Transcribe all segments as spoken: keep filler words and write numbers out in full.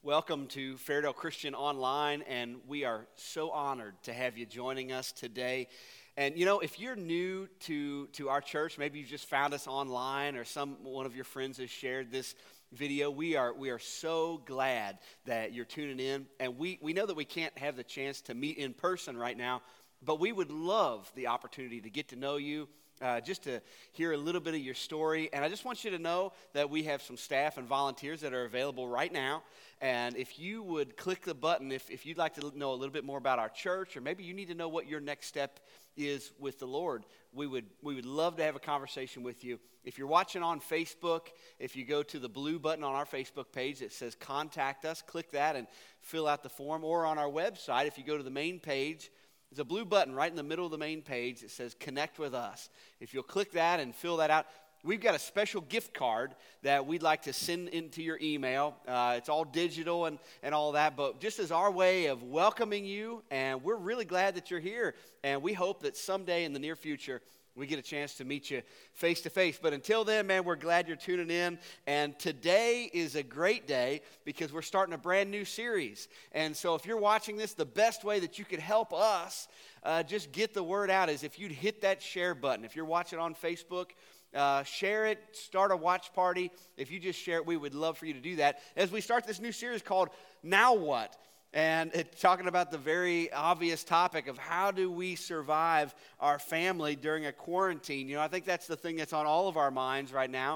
Welcome to Fairdale Christian Online, and we are so honored to have you joining us today. And you know, if you're new to, to our church, maybe you just found us online or some one of your friends has shared this video, we are we are so glad that you're tuning in. And we, we know that we can't have the chance to meet in person right now, but we would love the opportunity to get to know you, Uh, just to hear a little bit of your story. And I just want you to know that we have some staff and volunteers that are available right now. And if you would click the button, if, if you'd like to know a little bit more about our church, or maybe you need to know what your next step is with the Lord, we would we would love to have a conversation with you. If you're watching on Facebook, if you go to the blue button on our Facebook page that says Contact Us, click that and fill out the form. Or on our website, if you go to the main page, there's a blue button right in the middle of the main page that says Connect with Us. If you'll click that and fill that out, we've got a special gift card that we'd like to send into your email. Uh, it's all digital and, and all that, but just as our way of welcoming you, and we're really glad that you're here, and we hope that someday in the near future we get a chance to meet you face to face. But until then, man, we're glad you're tuning in. And today is a great day because we're starting a brand new series. And so if you're watching this, the best way that you could help us uh, just get the word out is if you'd hit that share button. If you're watching on Facebook, uh, share it, start a watch party. If you just share it, we would love for you to do that as we start this new series called Now What? And it's talking about the very obvious topic of how do we survive our family during a quarantine. You know, I think that's the thing that's on all of our minds right now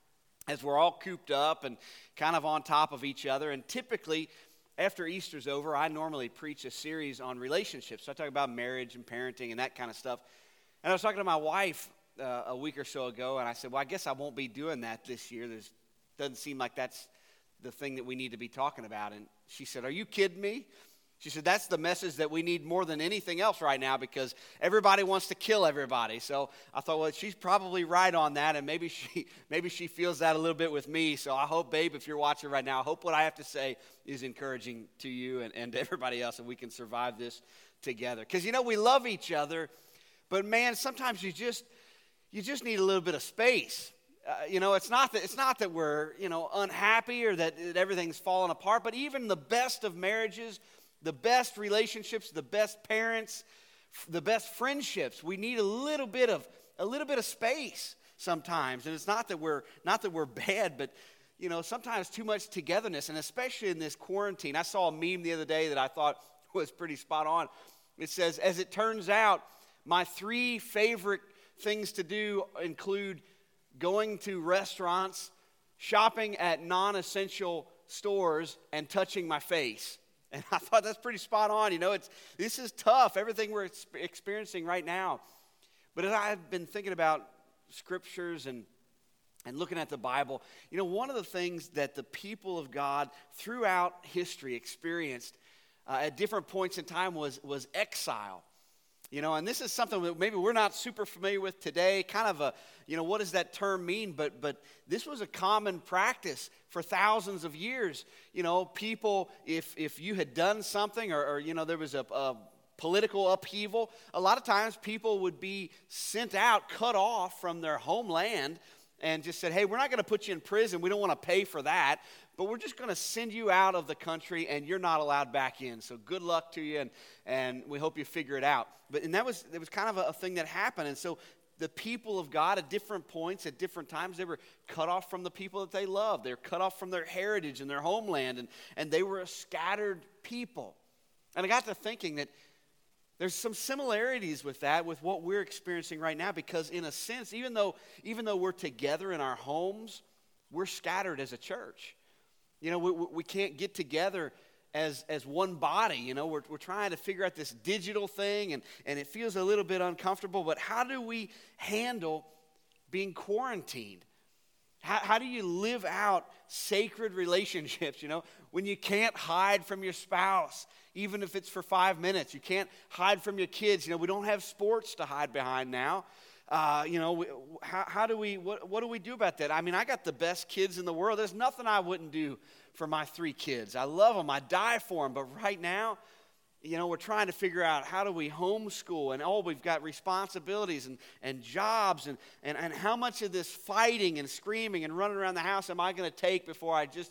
as we're all cooped up and kind of on top of each other. And typically, after Easter's over, I normally preach a series on relationships. So I talk about marriage and parenting and that kind of stuff. And I was talking to my wife uh, a week or so ago, and I said, well, I guess I won't be doing that this year. There's doesn't seem like that's the thing that we need to be talking about. And she said, are you kidding me? She said, that's the message that we need more than anything else right now because everybody wants to kill everybody. So I thought, well, she's probably right on that, and maybe she maybe she feels that a little bit with me. So I hope, babe, if you're watching right now, I hope what I have to say is encouraging to you and, and to everybody else, and we can survive this together. Because, you know, we love each other, but, man, sometimes you just you just need a little bit of space. Uh, you know, it's not that it's not that we're, you know, unhappy or that, that everything's falling apart, but even the best of marriages, the best relationships, the best parents, f- the best friendships, we need a little bit of a little bit of space sometimes. And it's not that we're not that we're bad, but you know, sometimes too much togetherness, and especially in this quarantine. I saw a meme the other day that I thought was pretty spot on. It says, as it turns out, my three favorite things to do include going to restaurants, shopping at non-essential stores, and touching my face. And I thought that's pretty spot on. You know, it's this is tough, everything we're experiencing right now. But as I've been thinking about scriptures and, and looking at the Bible, you know, one of the things that the people of God throughout history experienced uh, at different points in time was, was exile. You know, and this is something that maybe we're not super familiar with today, kind of a, you know, what does that term mean? But but this was a common practice for thousands of years. You know, people, if if you had done something or, or you know, there was a, a political upheaval, a lot of times people would be sent out, cut off from their homeland and just said, hey, we're not going to put you in prison. We don't want to pay for that. But we're just going to send you out of the country, and you're not allowed back in. So good luck to you, and, and we hope you figure it out. But and that was that was kind of a, a thing that happened. And so the people of God at different points, at different times, they were cut off from the people that they loved. They were cut off from their heritage and their homeland, and, and they were a scattered people. And I got to thinking that there's some similarities with that, with what we're experiencing right now, because in a sense, even though even though we're together in our homes, we're scattered as a church. You know, we, we can't get together as as one body. You know, we're we're trying to figure out this digital thing, and, and it feels a little bit uncomfortable. But how do we handle being quarantined? How, how do you live out sacred relationships, you know, when you can't hide from your spouse, even if it's for five minutes? You can't hide from your kids. You know, we don't have sports to hide behind now. Uh, you know, we, how, how do we, what, what do we do about that? I mean, I got the best kids in the world. There's nothing I wouldn't do for my three kids. I love them. I die for them. But right now, you know, we're trying to figure out how do we homeschool, and oh, we've got responsibilities and, and jobs, and, and, and how much of this fighting and screaming and running around the house am I going to take before I just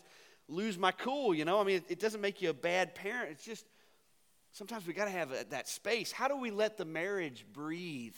lose my cool, you know? I mean, it, it doesn't make you a bad parent. It's just sometimes we got to have a, that space. How do we let the marriage breathe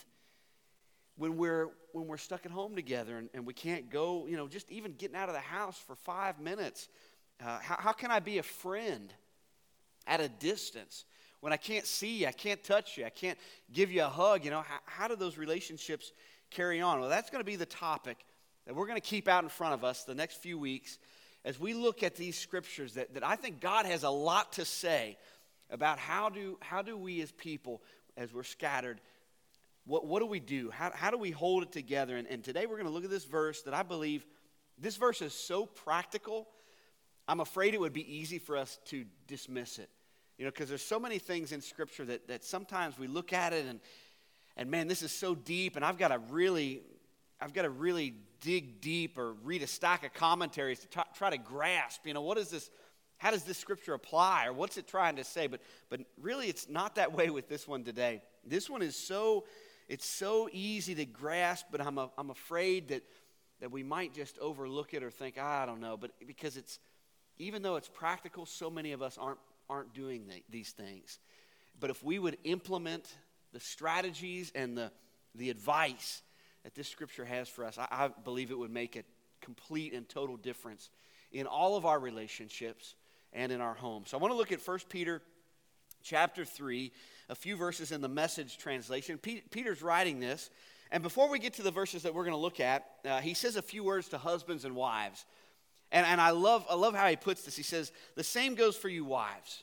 when we're when we're stuck at home together and, and we can't go, you know, just even getting out of the house for five minutes? Uh, how, how can I be a friend at a distance when I can't see you, I can't touch you, I can't give you a hug? You know, how, how do those relationships carry on? Well, that's going to be the topic that we're going to keep out in front of us the next few weeks as we look at these scriptures that, that I think God has a lot to say about how do how do we as people, as we're scattered, what, what do we do? How, how do we hold it together? And, and today we're going to look at this verse that I believe, this verse is so practical, I'm afraid it would be easy for us to dismiss it. You know, because there's so many things in Scripture that, that sometimes we look at it and, and man, this is so deep, and I've got to really, I've got to really dig deep or read a stack of commentaries to t- try to grasp, you know, what is this, how does this Scripture apply, or what's it trying to say? But but really, it's not that way with this one today. This one is so, it's so easy to grasp, but I'm a, I'm afraid that that we might just overlook it or think, ah, I don't know, but because it's, even though it's practical, so many of us aren't aren't doing the, these things. But if we would implement the strategies and the, the advice that this Scripture has for us, I, I believe it would make a complete and total difference in all of our relationships and in our homes. So I want to look at First Peter chapter three, a few verses in the Message translation. Pe- Peter's writing this, and before we get to the verses that we're going to look at, uh, he says a few words to husbands and wives. And, and I love I love how he puts this. He says, the same goes for you wives.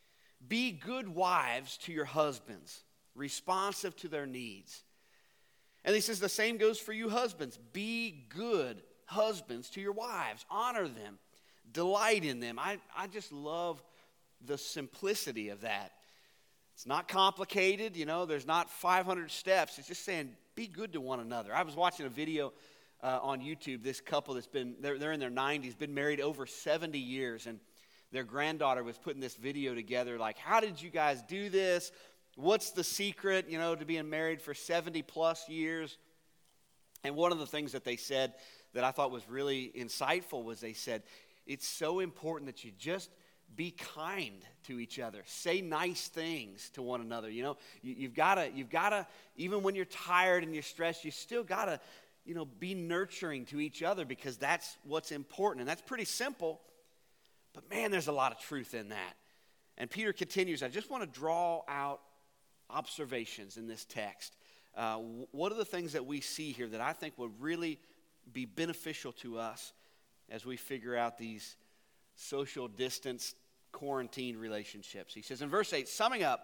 Be good wives to your husbands, responsive to their needs. And he says the same goes for you husbands. Be good husbands to your wives. Honor them. Delight in them. I, I just love the simplicity of that. It's not complicated. You know, there's not five hundred steps. It's just saying be good to one another. I was watching a video Uh, on YouTube, this couple that's been, they're, they're in their nineties, been married over seventy years, and their granddaughter was putting this video together, like, how did you guys do this? What's the secret, you know, to being married for seventy plus years? And one of the things that they said that I thought was really insightful was they said, it's so important that you just be kind to each other. Say nice things to one another. You know, you, you've got to, you've got to, even when you're tired and you're stressed, you still got to, you know, be nurturing to each other, because that's what's important. And that's pretty simple, but man, there's a lot of truth in that. And Peter continues, I just want to draw out observations in this text. Uh, what are the things that we see here that I think would really be beneficial to us as we figure out these social distance, quarantine relationships? He says in verse eight, summing up,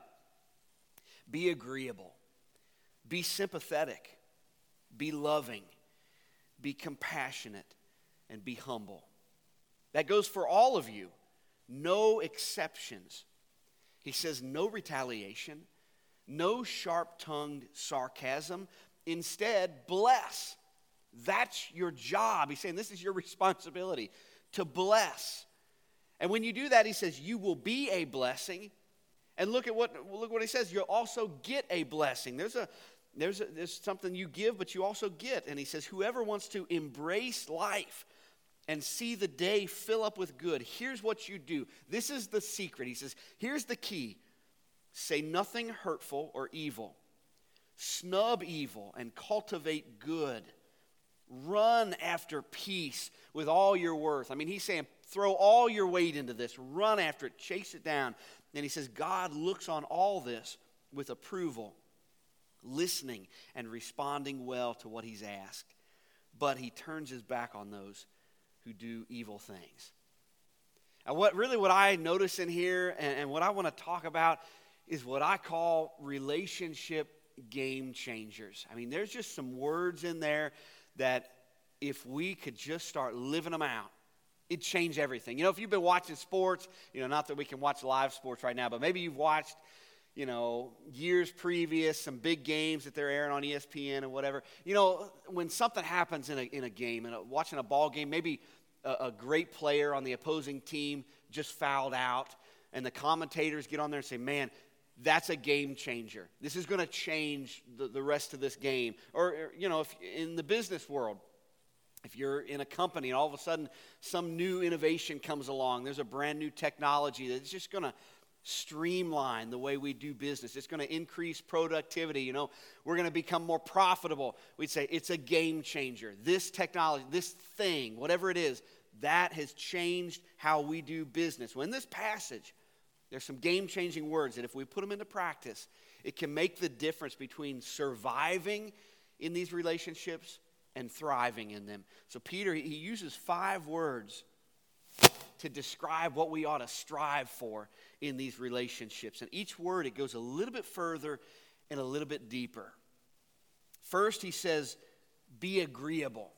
be agreeable, be sympathetic, be loving, be compassionate, and be humble. That goes for all of you. No exceptions. He says no retaliation, no sharp-tongued sarcasm. Instead, bless. That's your job. He's saying this is your responsibility, to bless. And when you do that, he says you will be a blessing. And look at what look what he says. You'll also get a blessing. There's a There's, a, there's something you give, but you also get. And he says, whoever wants to embrace life and see the day fill up with good, here's what you do. This is the secret. He says, here's the key. Say nothing hurtful or evil. Snub evil and cultivate good. Run after peace with all your worth. I mean, he's saying, throw all your weight into this. Run after it. Chase it down. And he says, God looks on all this with approval, listening and responding well to what he's asked. But he turns his back on those who do evil things. And what really what I notice in here and, and what I want to talk about is what I call relationship game changers. I mean, there's just some words in there that if we could just start living them out, it'd change everything. You know, if you've been watching sports, you know, not that we can watch live sports right now, but maybe you've watched, you know, years previous, some big games that they're airing on E S P N and whatever. You know, when something happens in a in a game, and watching a ball game, maybe a, a great player on the opposing team just fouled out, and the commentators get on there and say, man, that's a game changer. This is going to change the, the rest of this game. Or, or, you know, if in the business world, If you're in a company and all of a sudden some new innovation comes along, there's a brand new technology that's just going to streamline the way we do business. It's going to increase productivity. You know, we're going to become more profitable. We'd say it's a game changer. This technology, this thing, whatever it is, that has changed how we do business. Well, in this passage, there's some game-changing words that if we put them into practice, it can make the difference between surviving in these relationships and thriving in them. So Peter, he uses five words to describe what we ought to strive for in these relationships. And each word, it goes a little bit further and a little bit deeper. First, he says, be agreeable.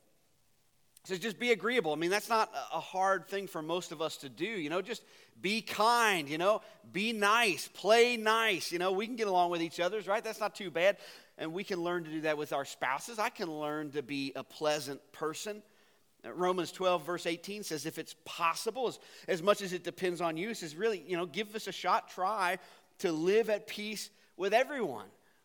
He says, just be agreeable. I mean, that's not a hard thing for most of us to do. You know, just be kind, you know, be nice, play nice. You know, we can get along with each other, right? That's not too bad. And we can learn to do that with our spouses. I can learn to be a pleasant person. Romans twelve, verse eighteen says, if it's possible, as, as much as it depends on you, it says, really, you know, give us a shot, try to live at peace with everyone.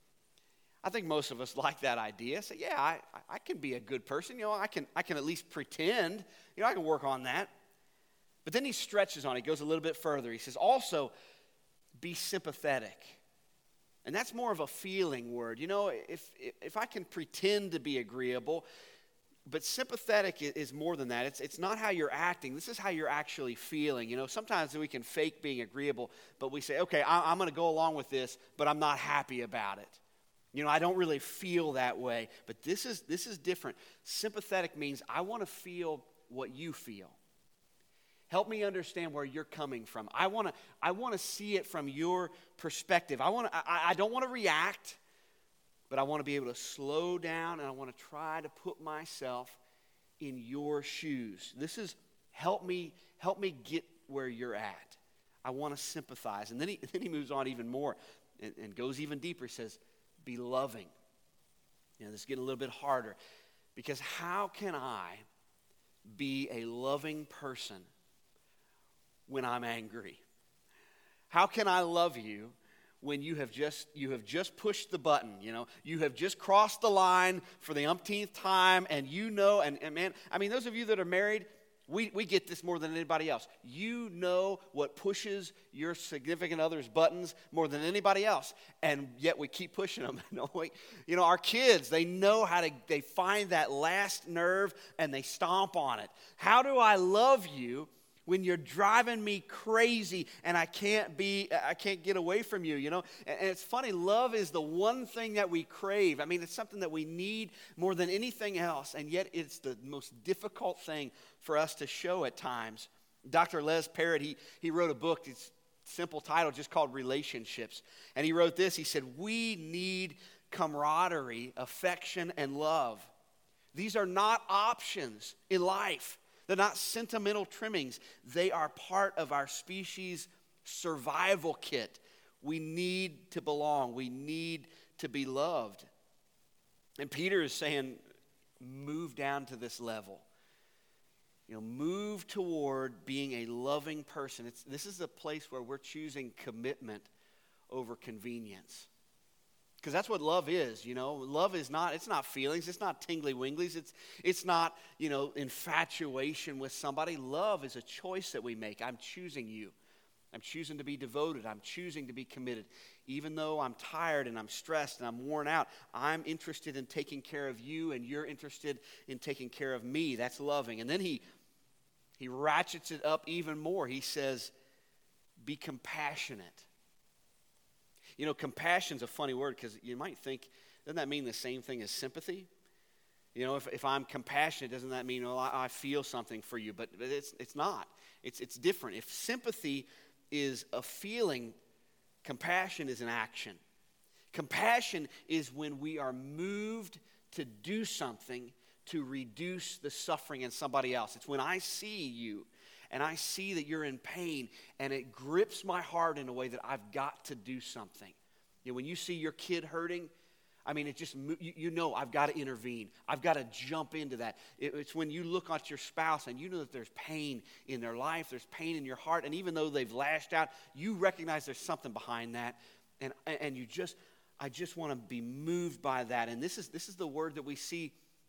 I think most of us like that idea. Say, yeah, I, I can be a good person. You know, I can, I can at least pretend. You know, I can work on that. But then he stretches on it. He goes a little bit further. He says, also, be sympathetic. And that's more of a feeling word. You know, if if I can pretend to be agreeable, but sympathetic is more than that. It's it's not how you're acting. This is how you're actually feeling. You know, sometimes we can fake being agreeable, but we say, okay, I, I'm going to go along with this, but I'm not happy about it. You know, I don't really feel that way. But this is this is different. Sympathetic means I want to feel what you feel. Help me understand where you're coming from. I want to I want to see it from your perspective. I want to I, I don't want to react, but I want to be able to slow down, and I want to try to put myself in your shoes. This is help me help me get where you're at. I want to sympathize. And then he then he moves on even more and, and goes even deeper. He says, be loving. You know, this is getting a little bit harder, because how can I be a loving person when I'm angry? How can I love you when you have just you have just pushed the button? You know, you have just crossed the line for the umpteenth time, and you know, and, and man, I mean, those of you that are married, we, we get this more than anybody else. You know what pushes your significant other's buttons more than anybody else, and yet we keep pushing them. You know, our kids, they know how to, they find that last nerve and they stomp on it. How do I love you when you're driving me crazy and I can't be, I can't get away from you, you know? And, and it's funny, love is the one thing that we crave. I mean, it's something that we need more than anything else, and yet it's the most difficult thing for us to show at times. Doctor Les Parrott, he, he wrote a book, it's a simple title, just called Relationships. And he wrote this, he said, we need camaraderie, affection, and love. These are not options in life. They're not sentimental trimmings. They are part of our species' survival kit. We need to belong. We need to be loved. And Peter is saying, move down to this level. You know, move toward being a loving person. It's, this is a place where we're choosing commitment over convenience. Because that's what love is, you know. Love is not, it's not feelings. It's not tingly-winglies. It's, it's not, you know, infatuation with somebody. Love is a choice that we make. I'm choosing you. I'm choosing to be devoted. I'm choosing to be committed. Even though I'm tired and I'm stressed and I'm worn out, I'm interested in taking care of you, and you're interested in taking care of me. That's loving. And then he, he ratchets it up even more. He says, be compassionate. You know, compassion's a funny word, because you might think, doesn't that mean the same thing as sympathy? You know, if, if I'm compassionate, doesn't that mean, well, I, I feel something for you? But, but it's it's not. It's it's different. If sympathy is a feeling, compassion is an action. Compassion is when we are moved to do something to reduce the suffering in somebody else. It's when I see you and I see that you're in pain, and it grips my heart in a way that I've got to do something. You know, when you see your kid hurting, I mean, it just, you, you know, I've got to intervene. I've got to jump into that. It, it's when you look at your spouse and you know that there's pain in their life, there's pain in your heart, and even though they've lashed out, you recognize there's something behind that, and and you just, I just want to be moved by that. And this is this is the word that we see,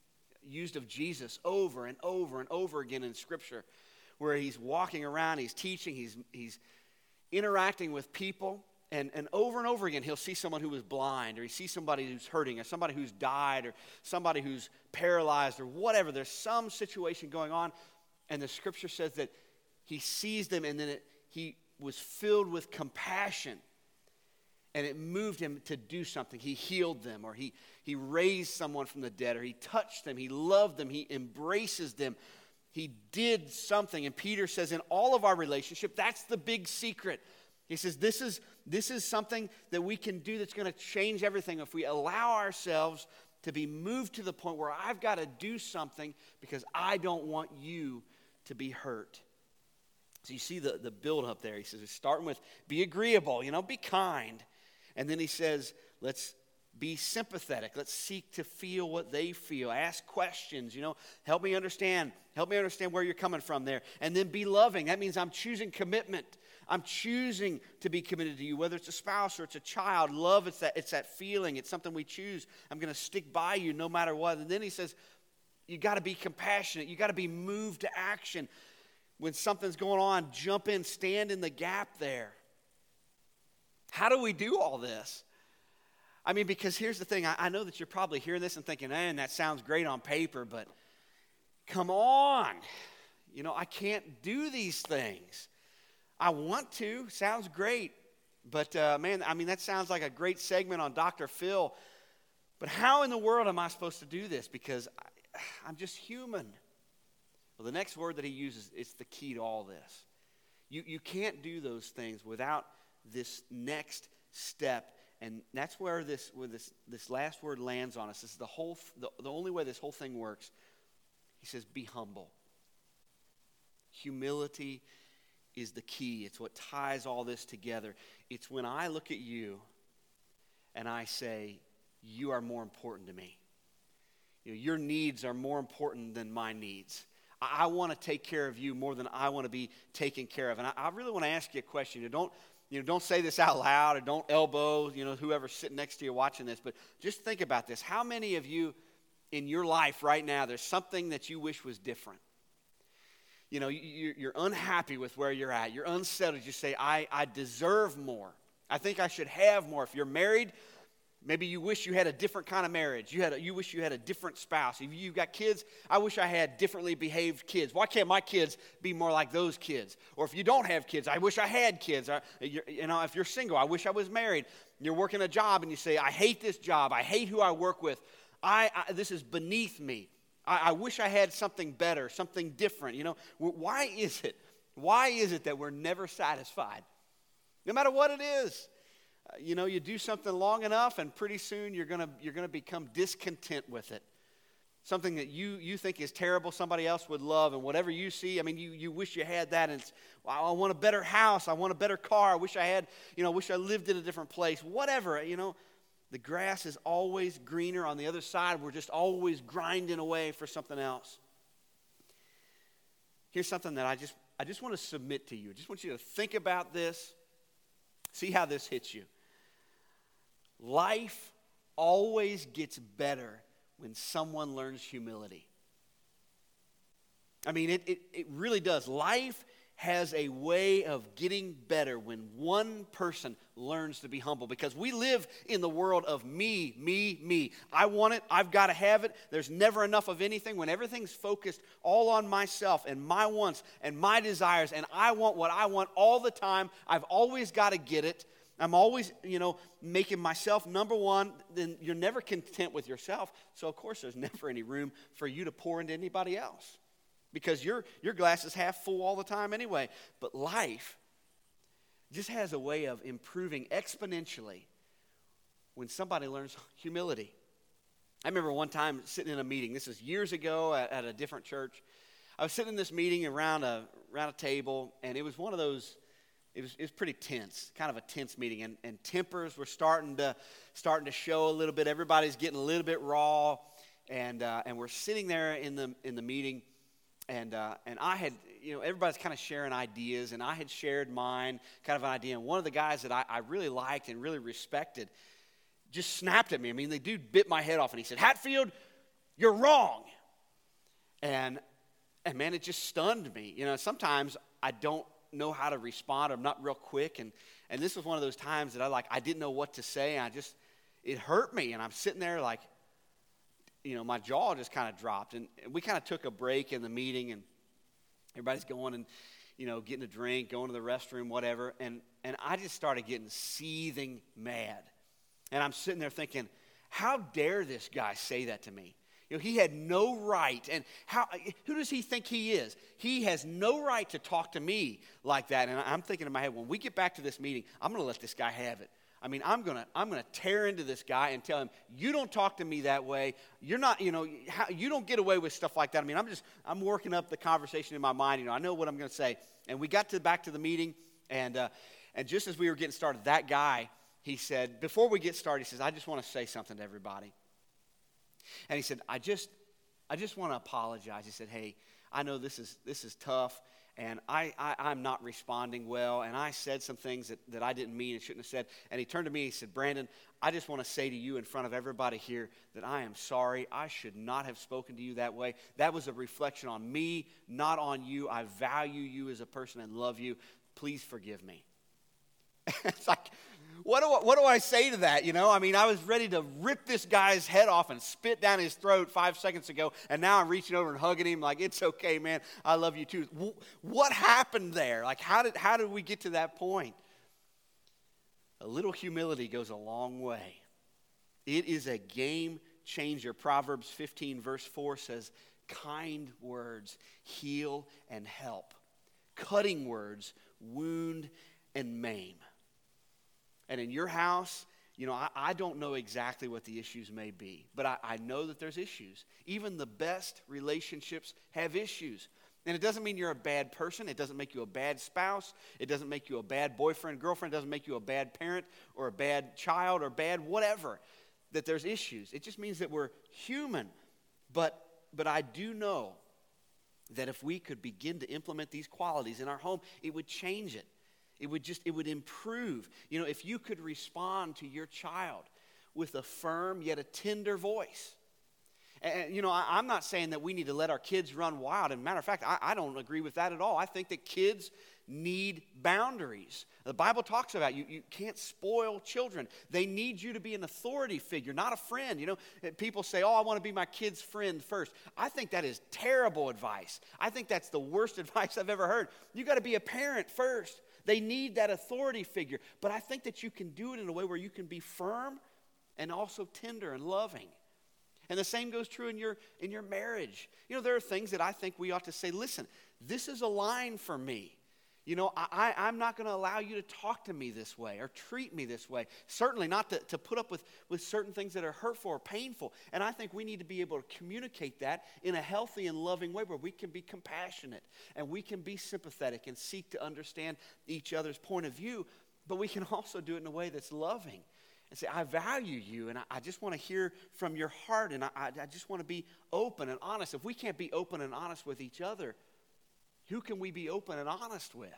used of Jesus over and over and over again in Scripture, where he's walking around, he's teaching, he's, he's interacting with people, and, and over and over again, he'll see someone who was blind, or he sees somebody who's hurting, or somebody who's died, or somebody who's paralyzed, or whatever. There's some situation going on, and the Scripture says that he sees them, and then it, he was filled with compassion, and it moved him to do something. He healed them, or he, he raised someone from the dead, or he touched them, he loved them, he embraces them. He did something. And Peter says in all of our relationship, that's the big secret. He says this is, this is something that we can do that's going to change everything if we allow ourselves to be moved to the point where I've got to do something because I don't want you to be hurt. So you see the, the build up there. He says, starting with be agreeable, you know, be kind. And then he says, let's be sympathetic. Let's seek to feel what they feel. Ask questions, you know, help me understand. Help me understand where you're coming from there. And then be loving. That means I'm choosing commitment. I'm choosing to be committed to you, whether it's a spouse or it's a child. Love, it's that, it's that feeling. It's something we choose. I'm going to stick by you no matter what. And then he says, you got to be compassionate. You got to be moved to action. When something's going on, jump in, stand in the gap there. How do we do all this? I mean, because here's the thing. I, I know that you're probably hearing this and thinking, man, that sounds great on paper, but come on. You know, I can't do these things. I want to. Sounds great. But, uh, man, I mean, that sounds like a great segment on Doctor Phil. But how in the world am I supposed to do this? Because I, I'm just human. Well, the next word that he uses, it's the key to all this. You, you can't do those things without this next step. And that's where this where this, this last word lands on us. This is the whole the, the only way this whole thing works. He says, be humble. Humility is the key. It's what ties all this together. It's when I look at you and I say, you are more important to me. You know, your needs are more important than my needs. I, I want to take care of you more than I want to be taken care of. And I, I really want to ask you a question. You know, don't You know, don't say this out loud, or don't elbow, you know, whoever's sitting next to you watching this, but just think about this. How many of you in your life right now, there's something that you wish was different? You know, you're unhappy with where you're at. You're unsettled. You say, I, I deserve more. I think I should have more. If you're married, maybe you wish you had a different kind of marriage. You had a, you wish you had a different spouse. If you've got kids, I wish I had differently behaved kids. Why can't my kids be more like those kids? Or if you don't have kids, I wish I had kids. Or, you know, if you're single, I wish I was married. You're working a job and you say, I hate this job. I hate who I work with. I, I this is beneath me. I, I wish I had something better, something different. You know, why is it? Why is it that we're never satisfied? No matter what it is. Uh, you know, you do something long enough, and pretty soon you're gonna you're gonna become discontent with it. Something that you you think is terrible, somebody else would love, and whatever you see, I mean, you you wish you had that. And it's, well, I want a better house, I want a better car. I wish I had, you know, I wish I lived in a different place. Whatever, you know, the grass is always greener on the other side. We're just always grinding away for something else. Here's something that I just I just want to submit to you. I just want you to think about this. See how this hits you. Life always gets better when someone learns humility. I mean, it, it, it really does. Life has a way of getting better when one person learns to be humble, because we live in the world of me, me, me. I want it. I've got to have it. There's never enough of anything. When everything's focused all on myself and my wants and my desires, and I want what I want all the time, I've always got to get it. I'm always, you know, making myself number one. Then you're never content with yourself. So, of course, there's never any room for you to pour into anybody else, because your, your glass is half full all the time anyway. But life just has a way of improving exponentially when somebody learns humility. I remember one time sitting in a meeting. This is years ago at, at a different church. I was sitting in this meeting around a, around a table, and it was one of those, it was, it was pretty tense, kind of a tense meeting. And, and tempers were starting to, starting to show a little bit. Everybody's getting a little bit raw. And, uh, and we're sitting there in the, in the meeting. And uh, and I had, you know, everybody's kind of sharing ideas, and I had shared mine, kind of an idea. And one of the guys that I, I really liked and really respected just snapped at me. I mean, the dude bit my head off, and he said, Hatfield, you're wrong. And, and man, it just stunned me. You know, sometimes I don't know how to respond. I'm not real quick. And, and this was one of those times that I like, I didn't know what to say. And I just, it hurt me. And I'm sitting there like, you know, my jaw just kind of dropped. And we kind of took a break in the meeting, and everybody's going and, you know, getting a drink, going to the restroom, whatever. And, and I just started getting seething mad. And I'm sitting there thinking, how dare this guy say that to me? You know, he had no right. And how? Who does he think he is? He has no right to talk to me like that. And I'm thinking in my head, when we get back to this meeting, I'm going to let this guy have it. I mean, I'm going to I'm going to tear into this guy and tell him, you don't talk to me that way. You're not, you know, how, you don't get away with stuff like that. I mean, I'm just, I'm working up the conversation in my mind. You know, I know what I'm going to say. And we got to back to the meeting, and uh, and just as we were getting started, that guy, he said, before we get started, he says, I just want to say something to everybody. And he said, I just, I just want to apologize. He said, hey, I know this is this is tough, and I, I, I'm not responding well, and I said some things that, that I didn't mean and shouldn't have said. And he turned to me and he said, Brandon, I just want to say to you in front of everybody here that I am sorry. I should not have spoken to you that way. That was a reflection on me, not on you. I value you as a person and love you. Please forgive me. It's like, what do, I, what do I say to that, you know? I mean, I was ready to rip this guy's head off and spit down his throat five seconds ago, and now I'm reaching over and hugging him like, it's okay, man, I love you too. What happened there? Like, how did, how did we get to that point? A little humility goes a long way. It is a game changer. Proverbs fifteen verse four says, kind words heal and help. Cutting words wound and maim. And in your house, you know, I, I don't know exactly what the issues may be, but I, I know that there's issues. Even the best relationships have issues. And it doesn't mean you're a bad person. It doesn't make you a bad spouse. It doesn't make you a bad boyfriend, girlfriend. It doesn't make you a bad parent or a bad child or bad whatever, that there's issues. It just means that we're human. But, but I do know that if we could begin to implement these qualities in our home, it would change it. It would just, it would improve. You know, if you could respond to your child with a firm yet a tender voice. And, you know, I, I'm not saying that we need to let our kids run wild. As a matter of fact, I, I don't agree with that at all. I think that kids need boundaries. The Bible talks about you, you can't spoil children. They need you to be an authority figure, not a friend. You know, people say, oh, I want to be my kid's friend first. I think that is terrible advice. I think that's the worst advice I've ever heard. You got to be a parent first. They need that authority figure. But I think that you can do it in a way where you can be firm and also tender and loving. And the same goes true in your in your marriage. You know, there are things that I think we ought to say, listen, this is a line for me. You know, I, I, I'm not going to allow you to talk to me this way or treat me this way. Certainly not to, to put up with, with certain things that are hurtful or painful. And I think we need to be able to communicate that in a healthy and loving way where we can be compassionate and we can be sympathetic and seek to understand each other's point of view. But we can also do it in a way that's loving and say, I value you and I, I just want to hear from your heart and I, I, I just want to be open and honest. If we can't be open and honest with each other, who can we be open and honest with?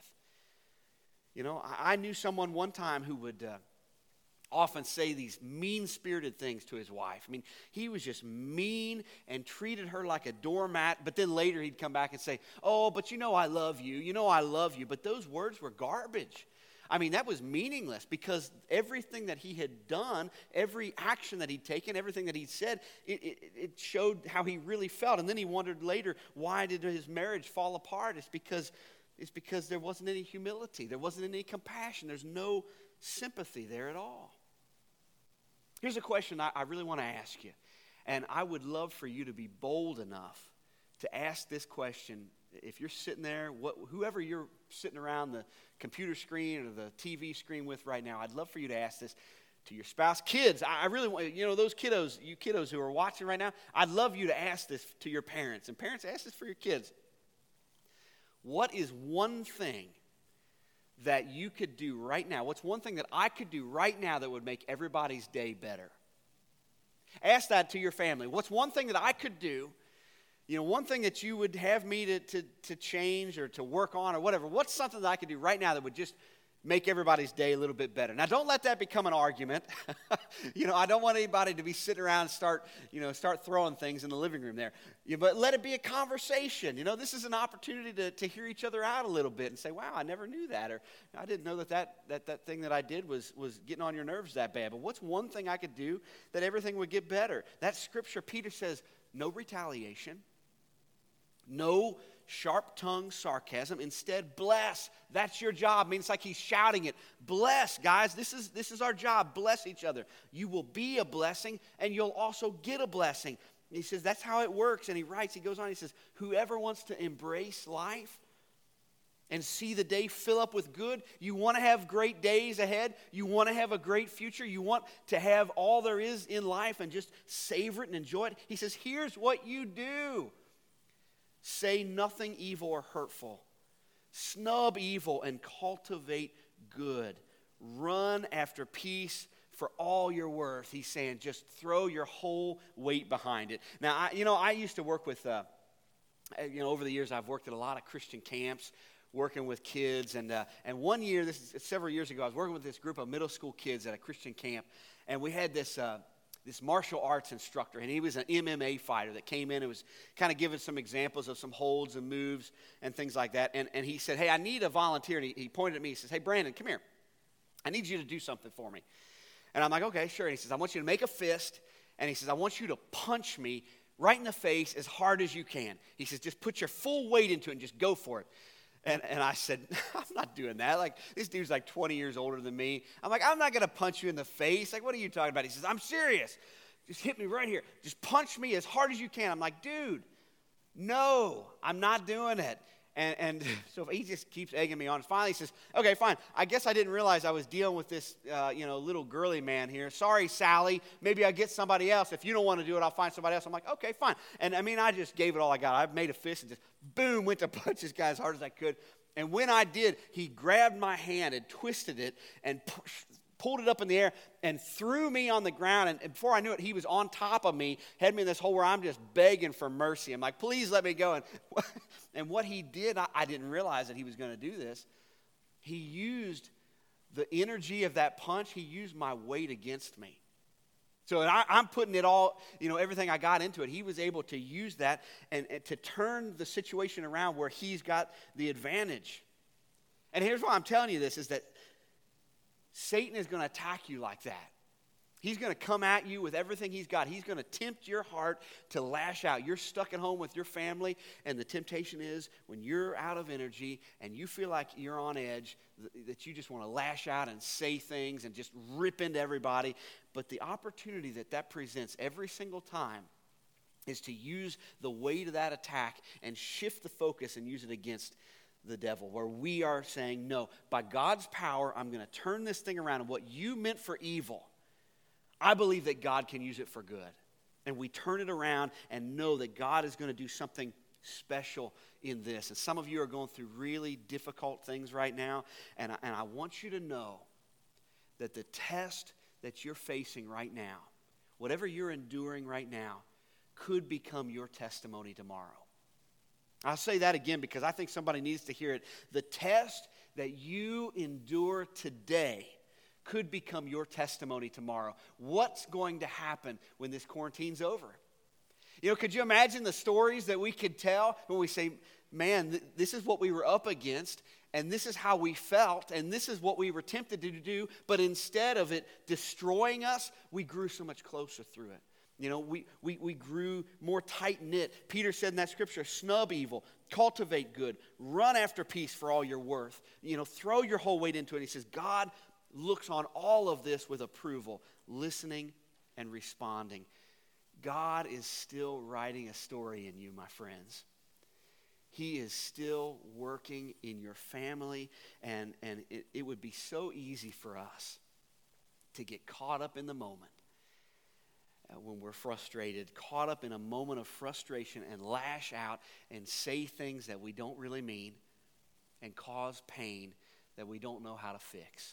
You know, I, I knew someone one time who would uh, often say these mean-spirited things to his wife. I mean, he was just mean and treated her like a doormat, but then later he'd come back and say, oh, but you know I love you. You know I love you. But those words were garbage. I mean, that was meaningless because everything that he had done, every action that he'd taken, everything that he'd said, it, it, it showed how he really felt. And then he wondered later, why did his marriage fall apart? It's because, it's because there wasn't any humility. There wasn't any compassion. There's no sympathy there at all. Here's a question I, I really want to ask you. And I would love for you to be bold enough to ask this question. If you're sitting there, what, whoever you're sitting around the computer screen or the T V screen with right now, I'd love for you to ask this to your spouse. Kids, I really want, you know, those kiddos, you kiddos who are watching right now, I'd love you to ask this to your parents. And parents, ask this for your kids. What is one thing that you could do right now? What's one thing that I could do right now that would make everybody's day better? Ask that to your family. What's one thing that I could do? You know, one thing that you would have me to, to, to change or to work on or whatever, what's something that I could do right now that would just make everybody's day a little bit better. Now, don't let that become an argument. You know, I don't want anybody to be sitting around and start, you know, start throwing things in the living room there. Yeah, but let it be a conversation. You know, this is an opportunity to, to hear each other out a little bit and say, wow, I never knew that. Or I didn't know that that, that, that thing that I did was, was getting on your nerves that bad. But what's one thing I could do that everything would get better? That scripture, Peter says, no retaliation, no sharp-tongued sarcasm. Instead, bless. That's your job. I mean, it's like he's shouting it. Bless, guys. This is, this is our job. Bless each other. You will be a blessing, and you'll also get a blessing. He says that's how it works. And he writes, he goes on, he says, whoever wants to embrace life and see the day fill up with good, you want to have great days ahead, you want to have a great future, you want to have all there is in life and just savor it and enjoy it. He says, here's what you do. Say nothing evil or hurtful. Snub evil and cultivate good. Run after peace for all you're worth. He's saying just throw your whole weight behind it. Now, I, you know, I used to work with, uh, you know, over the years I've worked at a lot of Christian camps, working with kids. And, uh, and one year, this is several years ago, I was working with this group of middle school kids at a Christian camp. And we had this... Uh, this martial arts instructor, and he was an M M A fighter that came in and was kind of giving some examples of some holds and moves and things like that. And, and he said, hey, I need a volunteer. And he, he pointed at me. He says, hey, Brandon, come here. I need you to do something for me. And I'm like, okay, sure. And he says, I want you to make a fist. And he says, I want you to punch me right in the face as hard as you can. He says, just put your full weight into it and just go for it. And, and I said, I'm not doing that. Like, this dude's like twenty years older than me. I'm like, I'm not going to punch you in the face. Like, what are you talking about? He says, I'm serious. Just hit me right here. Just punch me as hard as you can. I'm like, dude, no, I'm not doing it. And, and so he just keeps egging me on. Finally, he says, okay, fine. I guess I didn't realize I was dealing with this, uh, you know, little girly man here. Sorry, Sally. Maybe I'll get somebody else. If you don't want to do it, I'll find somebody else. I'm like, okay, fine. And I mean, I just gave it all I got. I made a fist and just, boom, went to punch this guy as hard as I could. And when I did, he grabbed my hand and twisted it and pushed, pulled it up in the air and threw me on the ground. And, and before I knew it, he was on top of me, had me in this hole where I'm just begging for mercy. I'm like, please let me go. And, and what he did, I, I didn't realize that he was going to do this. He used the energy of that punch. He used my weight against me. So I, I'm putting it all, you know, everything I got into it. He was able to use that and, and to turn the situation around where he's got the advantage. And here's why I'm telling you this, is that Satan is going to attack you like that. He's going to come at you with everything he's got. He's going to tempt your heart to lash out. You're stuck at home with your family, and the temptation is when you're out of energy and you feel like you're on edge, that you just want to lash out and say things and just rip into everybody. But the opportunity that that presents every single time is to use the weight of that attack and shift the focus and use it against the devil, where we are saying, no, by God's power, I'm going to turn this thing around, and what you meant for evil, I believe that God can use it for good. And we turn it around and know that God is going to do something special in this. And some of you are going through really difficult things right now, and I, and I want you to know that the test that you're facing right now, whatever you're enduring right now, could become your testimony tomorrow. I'll say that again because I think somebody needs to hear it. The test that you endure today could become your testimony tomorrow. What's going to happen when this quarantine's over? You know, could you imagine the stories that we could tell when we say, man, th- this is what we were up against, and this is how we felt, and this is what we were tempted to do, but instead of it destroying us, we grew so much closer through it. You know, we, we, we grew more tight-knit. Peter said in that scripture, snub evil, cultivate good, run after peace for all you're worth. You know, throw your whole weight into it. He says, God looks on all of this with approval, listening and responding. God is still writing a story in you, my friends. He is still working in your family, and, and it, it would be so easy for us to get caught up in the moment. Uh, when we're frustrated, caught up in a moment of frustration and lash out and say things that we don't really mean and cause pain that we don't know how to fix.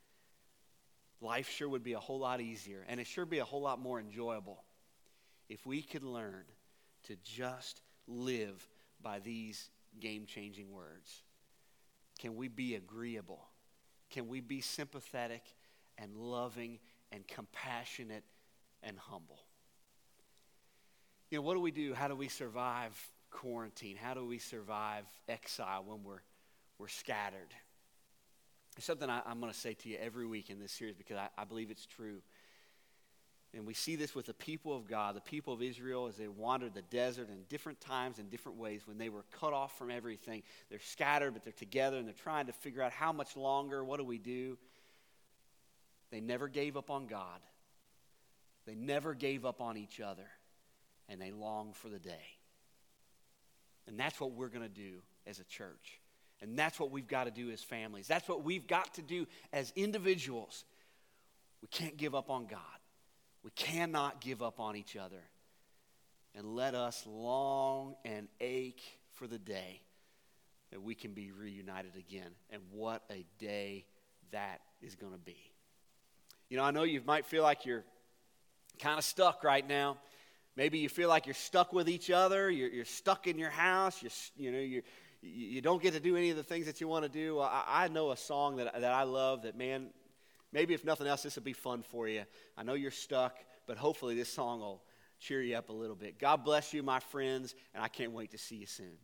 Life sure would be a whole lot easier, and it sure be a whole lot more enjoyable if we could learn to just live by these game-changing words. Can we be agreeable? can we be sympathetic and loving and compassionate and humble? You know, what do we do? How do we survive quarantine? How do we survive exile when we're we're scattered? It's something I, I'm going to say to you every week in this series because I, I believe it's true. And we see this with the people of God, the people of Israel, as they wandered the desert in different times and different ways when they were cut off from everything. They're scattered, but they're together, and they're trying to figure out how much longer, what do we do? They never gave up on God. They never gave up on each other, and they longed for the day. And that's what we're going to do as a church. And that's what we've got to do as families. That's what we've got to do as individuals. We can't give up on God. We cannot give up on each other. And let us long and ache for the day that we can be reunited again. And what a day that is going to be. You know, I know you might feel like you're kind of stuck right now. Maybe you feel like you're stuck with each other. You're, you're stuck in your house. You're, you know, you you don't get to do any of the things that you want to do. I, I know a song that that I love. That man. Maybe if nothing else, this will be fun for you. I know you're stuck, but hopefully this song will cheer you up a little bit. God bless you, my friends, and I can't wait to see you soon.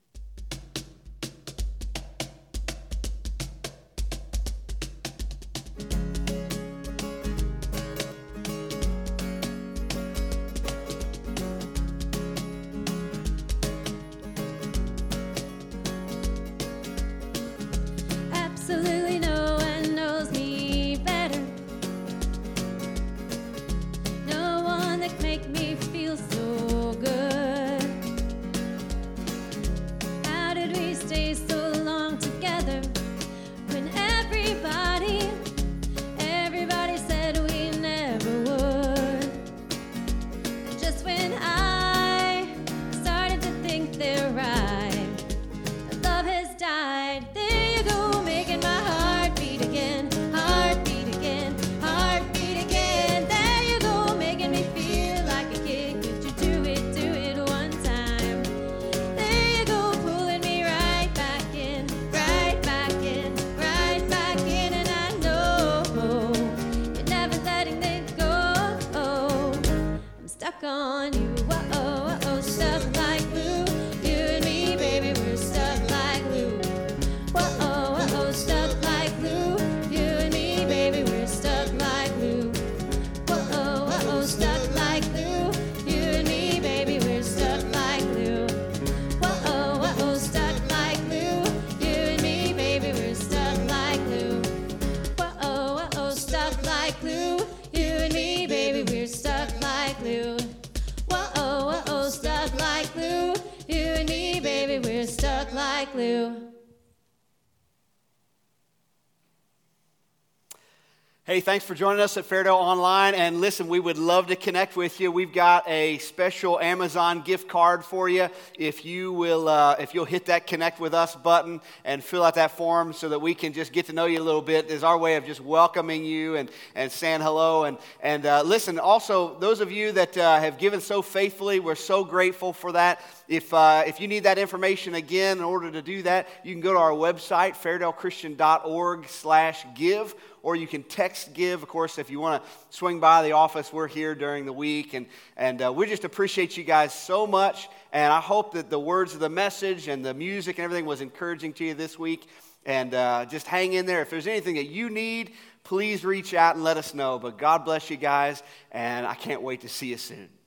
Absolutely no one knows me better. No one that can make me feel so good. How did we stay so long together when everybody, everybody said we never would? And just when I started to think they're right, love has died. There you go, making my heart beat again, heart beat again, heart beat again. There you go, making me feel like a kid. Could you do it, do it one time? There you go, pulling me right back in, right back in, right back in. And I know you're never letting it go. I'm stuck on you, uh-oh, uh-oh, stuck like glue. You and me, baby, we're stuck like glue. Whoa, uh-oh, stuck like glue. You and me, baby, we're stuck like glue. Whoa, uh-oh, stuck like glue. You and me, baby, we're stuck like glue. Whoa, uh-oh, stuck like glue. You and me, baby, we're stuck like glue. Whoa, uh-oh, stuck like glue. You and me, baby, we're stuck like glue. Whoa, uh-oh, stuck like glue. You and me, baby, we're stuck like glue. Hey, thanks for joining us at Fairdale Online. And listen, we would love to connect with you. We've got a special Amazon gift card for you. If you will, uh, if you'll hit that Connect with Us button and fill out that form so that we can just get to know you a little bit, is our way of just welcoming you and, and saying hello. And and uh, listen, also those of you that uh, have given so faithfully, we're so grateful for that. If uh, if you need that information again, in order to do that, you can go to our website, fairdale christian dot org slash give. Or you can text give. Of course, if you want to swing by the office, we're here during the week. And, and uh, we just appreciate you guys so much. And I hope that the words of the message and the music and everything was encouraging to you this week. And uh, just hang in there. If there's anything that you need, please reach out and let us know. But God bless you guys. And I can't wait to see you soon.